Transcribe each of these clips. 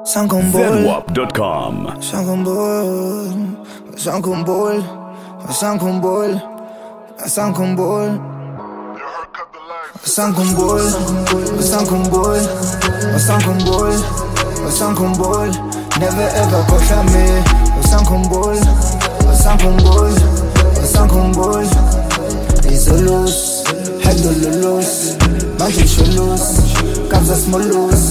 ZWAP.com. Never ever kosha me. Osankumbol. Isolus, hedolulus, manje sholus, kabza smolus.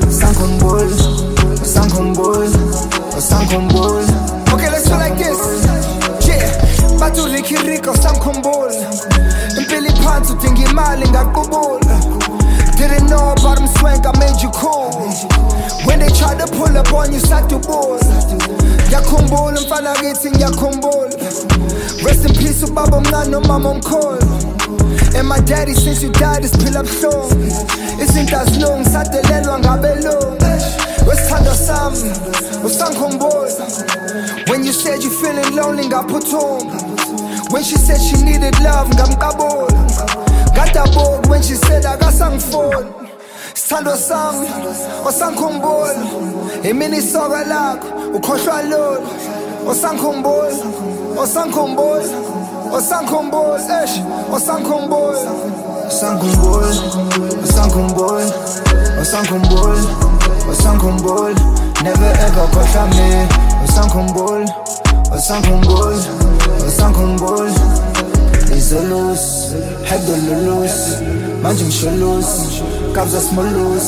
Osankumbol. Okay, let's do like this. Yeah, batu likiriko Sankumbol. Impili phansi udinga imali ngaqubula. Didn't know about them swank, I made you cool. When they tried to pull up on you, satubol. Ngiyakhumbula mfana kithi ngiyakhumbula. Rest in peace ubaba omncane nomama omkhulu. And my daddy since you died is phila buhlungu. Izinto azilungi sadelelwa ngabelungu. Wesithando sami uSankumbula. When you said you feeling lonely ngaphuthuma. When she said she needed love ngamqabula. Ngadabuka when she said akasangifuni. Sithando sami uSankumbula. Imini isoka lakho ukhohlwa lolu. Osankumbula. Osankumbol, never ever kosha me. Osankumbol, Isolus, hedolulus, manje sholus, kabza smolus.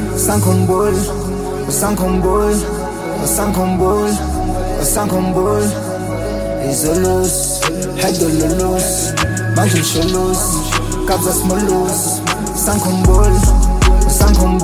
Osankumbol. Isolus, hedolulus, manje sholus, kabza smolus. Sankumbol.